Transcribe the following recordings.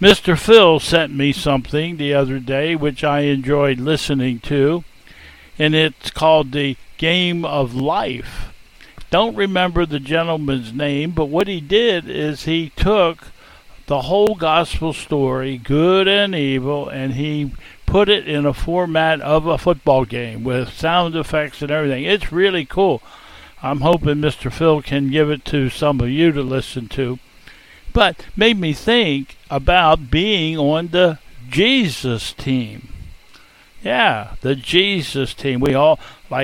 Mr. Phil sent me something the other day which I enjoyed listening to, and it's called The Game of Life. Don't remember the gentleman's name, but what he did is he took the whole gospel story, good and evil, and he put it in a format of a football game with sound effects and everything. It's really cool. I'm hoping Mr. Phil can give it to some of you to listen to. But made me think about being on the Jesus team. Yeah, the Jesus team. We all,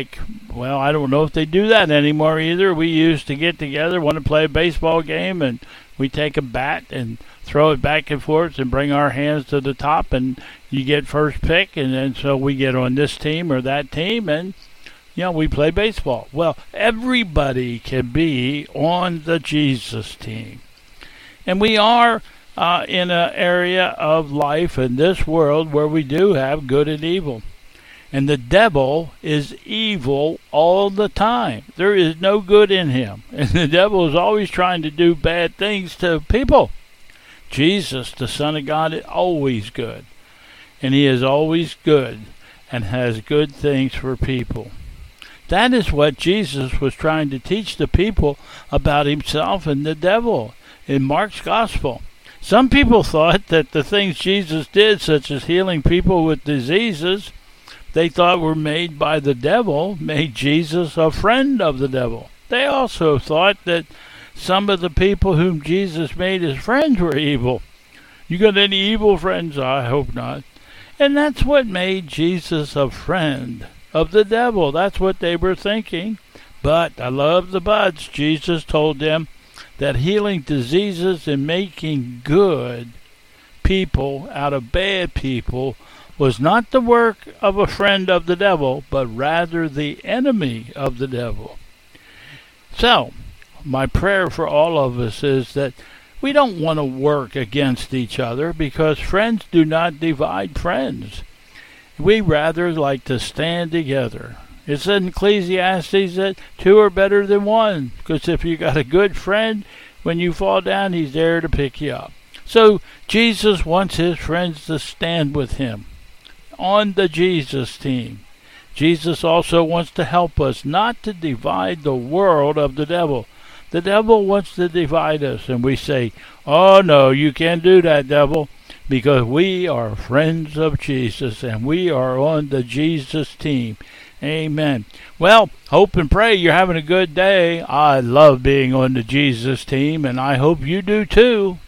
I don't know if they do that anymore either. We used to get together, want to play a baseball game, and we take a bat and throw it back and forth and bring our hands to the top, and you get first pick, and then so we get on this team or that team, and we play baseball. Well, everybody can be on the Jesus team. And we are in an area of life in this world where we do have good and evil. And the devil is evil all the time. There is no good in him. And the devil is always trying to do bad things to people. Jesus, the Son of God, is always good. And he is always good and has good things for people. That is what Jesus was trying to teach the people about himself and the devil in Mark's Gospel. Some people thought that the things Jesus did, such as healing people with diseases, they thought were made by the devil, made Jesus a friend of the devil. They also thought that some of the people whom Jesus made his friends were evil. You got any evil friends? I hope not. And that's what made Jesus a friend of the devil. That's what they were thinking. But I love the buts. Jesus told them that healing diseases and making good people out of bad people was not the work of a friend of the devil, but rather the enemy of the devil. So, my prayer for all of us is that we don't want to work against each other, because friends do not divide friends. We rather like to stand together. It says in Ecclesiastes that two are better than one, because if you got a good friend, when you fall down, he's there to pick you up. So Jesus wants his friends to stand with him on the Jesus team. Jesus also wants to help us not to divide the world of the devil. The devil wants to divide us, and we say, "Oh no, you can't do that, devil," because we are friends of Jesus, and we are on the Jesus team. Amen. Well, hope and pray you're having a good day. I love being on the Jesus team, and I hope you do too.